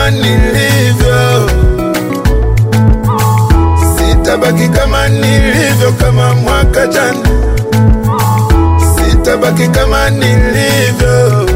kama nilivyo, sitabaki kama nilivyo kama mwaka jana, sitabaki kama nilivyo.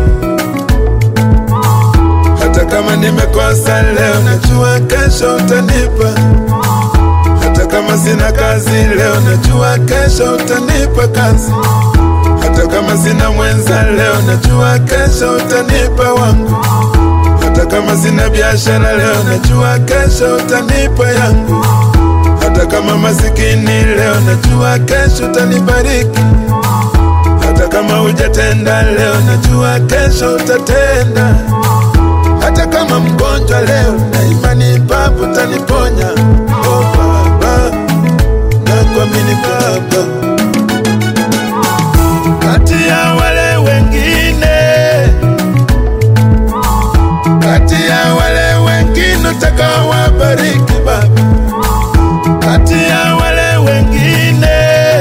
Hata kama nimekosa leo, najua kesho utanipa. Hata kama sina kazi leo, najua kesho utanipa kazi. Hata kama sina mwenza leo, najua kesho utanipa wangu. Hata kama sina biashara leo, najua kesho utanipa yangu. Hata kama masikini leo, najua kesho utanibariki. Hata kama hujatenda leo, najua kesho utatenda. Hata kama mgonjwa leo, na imani Baba utaniponya. Oh Baba, nakuamini Baba. Kati ya wale wengine, kati ya wale wengine utakaowabariki Baba. Kati ya wale wengine,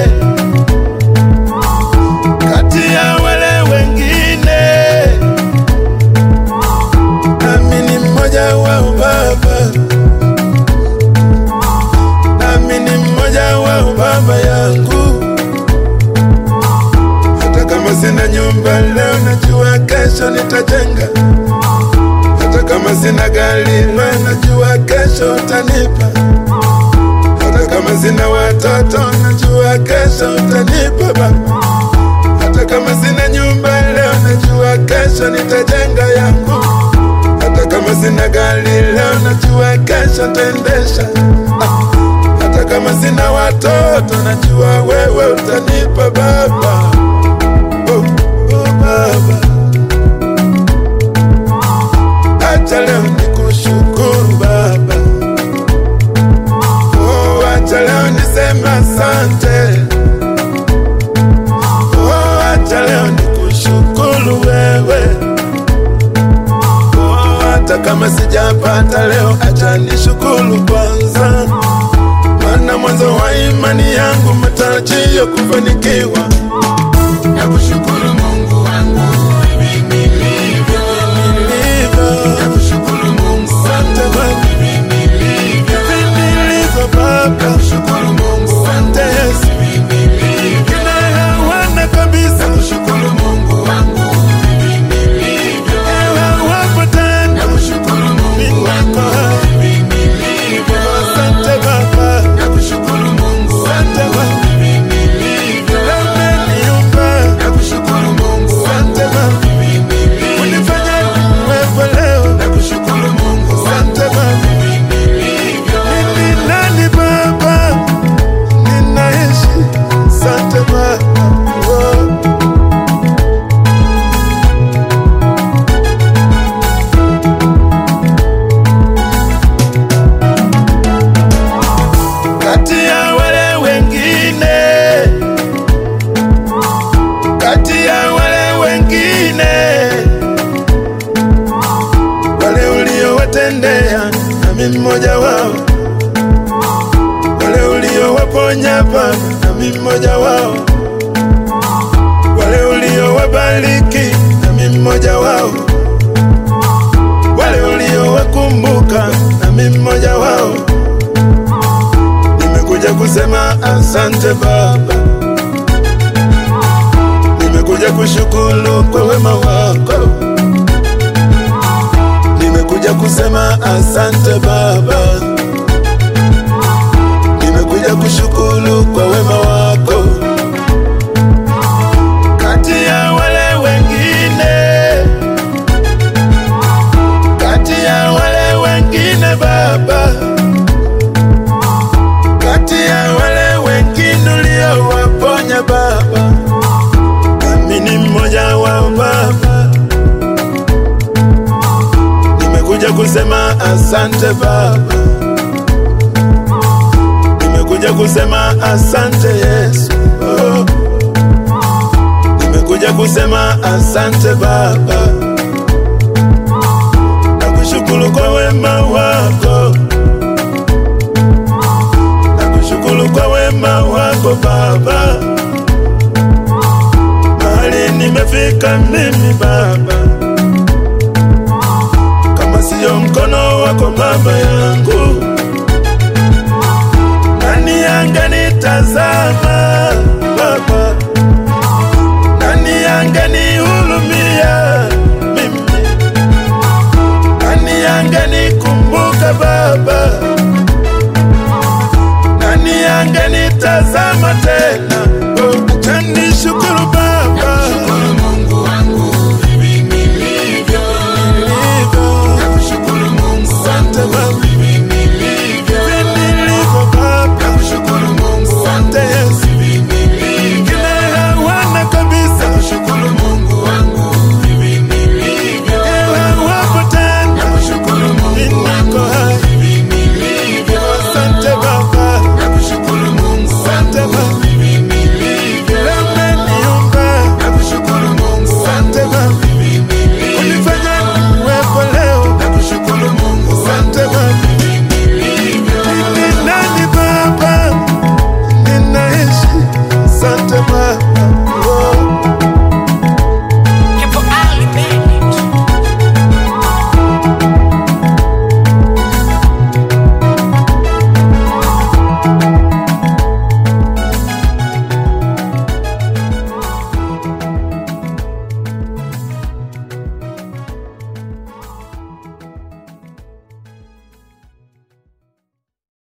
kati ya wale wengine, nami ni mmoja wao Baba, nami ni mmoja wao Baba yangu. Hata kama sina nyumba leo, najua kesho nitajenga. Hata kama sina gari leo, najua kesho utanipa. Hata kama sina watoto, najua kesho utanipa Baba. Hata kama sina nyumba leo, najua kesho nitajenga yangu. Hata kama sina gari leo, najua kesho nitaendesha. Hata kama sina watoto, najua wewe utanipa Baba. Oh, oh Baba, acha leo nikushukuru Baba. Oh, acha leo niseme asante. Oh, acha leo nikushukuru wewe. Oh, hata kama sijapata leo, acha nishukuru kwanza. Maana mwanzo wa imani yangu, matarajio kufanikiwa. Nakushukuru Mungu wangu, hivi nilivyo. Nakushukuru Mungu wangu, hivi nilivyo Baba. Nakushukuru Mungu wangu, hivi nilivyo. Hawana kabisa. Nakushukuru Mungu wangu, hivi nilivyo. Hawapo tena. Nakushukuru Mungu wangu, hivi nilivyo. Asante Baba. Nakushukuru Mungu wangu, hivi nilivyo. Nakushukuru Mungu wangu, hivi nilivyo. Unifanya niwepo leo. Nakushukuru Mungu Asante wangu, Baba. hivi nilivyo. Mimi nani Baba, ninaishi. Asante Baba. Oh. Kati ya wale wengine, kati ya wale wengine, wale uliowatendea, nami mmoja wao. Wale uliowaponya Baba, nami mmoja wao. Wale uliowabariki, nami mmoja wao. Wale uliowakumbuka, nami mmoja wao. Nimekuja kusema asante Baba. Nimekuja kushukuru kwa wema wako. Nimekuja kusema asante Baba. Nimekuja kushukuru kwa wema wako. Kati ya wale wengine, kati ya wale wengine Baba, kati ya wale wengine uliowaponya Baba, nami ni mmoja wao Baba. Nimekuja kusema asante Baba. Nimekuja kusema asante Yesu. Oh. Nimekuja kusema asante Baba. Nakushukuru kwa wema wako. Nakushukuru kwa wema wako Baba. Mahali nimefika mimi Baba, kama siyo mkono Baba yangu, nani angenitazama